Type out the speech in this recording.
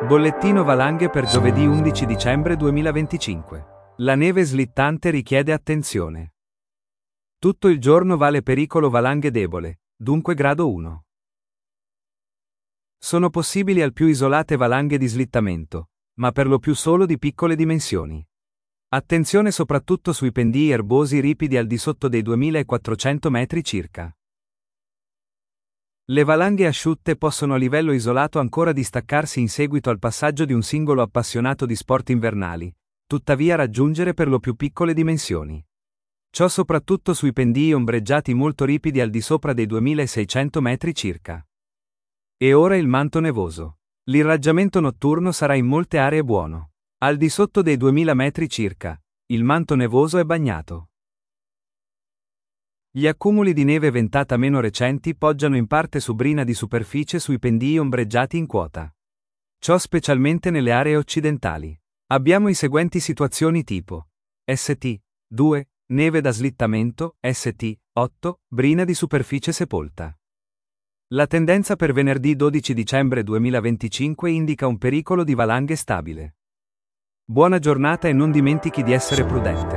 Bollettino valanghe per giovedì 11 dicembre 2025. La neve slittante richiede attenzione. Tutto il giorno vale pericolo valanghe debole, dunque grado 1. Sono possibili al più isolate valanghe di slittamento, ma per lo più solo di piccole dimensioni. Attenzione soprattutto sui pendii erbosi ripidi al di sotto dei 2400 metri circa. Le valanghe asciutte possono a livello isolato ancora distaccarsi in seguito al passaggio di un singolo appassionato di sport invernali, tuttavia raggiungere per lo più piccole dimensioni. Ciò soprattutto sui pendii ombreggiati molto ripidi al di sopra dei 2600 metri circa. E ora il manto nevoso. L'irraggiamento notturno sarà in molte aree buono. Al di sotto dei 2000 metri circa, il manto nevoso è bagnato. Gli accumuli di neve ventata meno recenti poggiano in parte su brina di superficie sui pendii ombreggiati in quota. Ciò specialmente nelle aree occidentali. Abbiamo i seguenti situazioni tipo: St. 2, neve da slittamento, St. 8, brina di superficie sepolta. La tendenza per venerdì 12 dicembre 2025 indica un pericolo di valanghe stabile. Buona giornata e non dimentichi di essere prudente.